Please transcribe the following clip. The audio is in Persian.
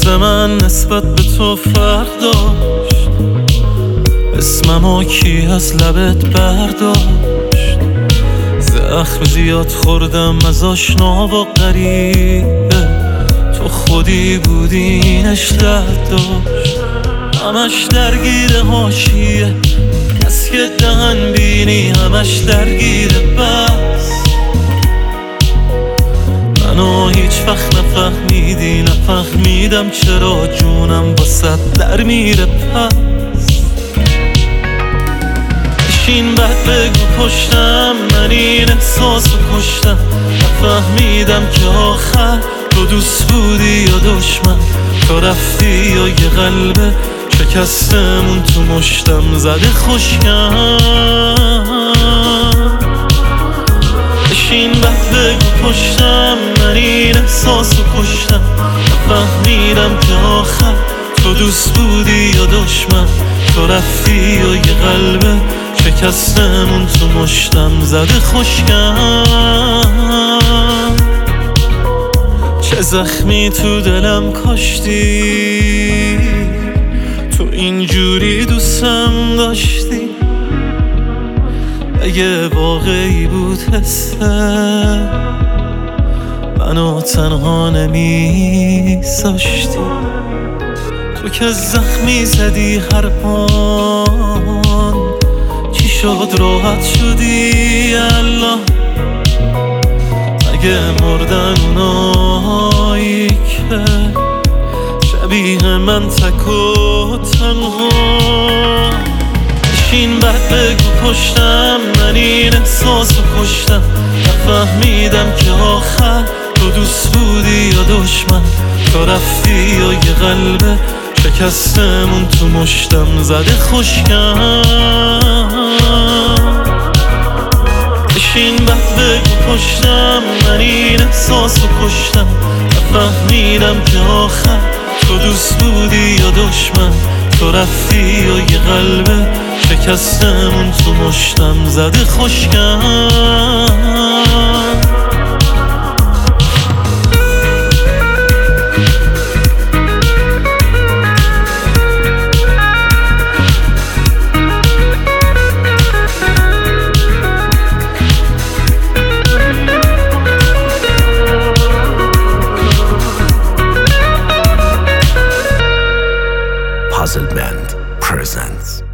من نسبت به تو فرق داشت، اسممو کی از لبت برداشت؟ زخم زیاد خوردم از آشنا و غریبه، تو خودی بودی اینش درد داشت. همش درگیر حاشیه، کس که دهن بینی همش درگیره. بس منو هیچ وقت نفهمیدی، نفهمیدم چرا جونم واسه در میره. پس بشین بعد بگو پشتم، من این احساسو کشتم. نفهمیدم که آخر تو دوست بودی یا دشمن، تو رفتی یا یه قلبه شکستمون تو مشتم زده خوشگم. بشین بعد بگو پشتم، من این احساسو کشتم. نفهمیدم که آخر تو دوست بودی یا دشمن، تو رفتی یا یه قلبه شکستمون تو مشتم زده خوشگم. چه زخمی تو دلم کاشتی، تو اینجوری دوستم داشتی. اگه واقعی بود حسه منو تنها نمیذاشتی. تو که زخمی زدی هر آن، چی شد راحت شدی الله؟ اگه مردن اونایی که شبیه من تک و تنها. بشین بعد بگو پشتم، من این احساسو کشتم. نفهمیدم که آخر تو دوست بودی یا دشمن، تو رفتی یا یه قلبه شکستمون تو مشتم زده خوشگم. بشین بعد بگو پشتم، من این احساسو کشتم. نفهمیدم که آخر تو دوست بودی یا دشمن، تو رفتی یا یه قلبه شکستمون تو مشتم زده خوشگم. Puzzle Band presents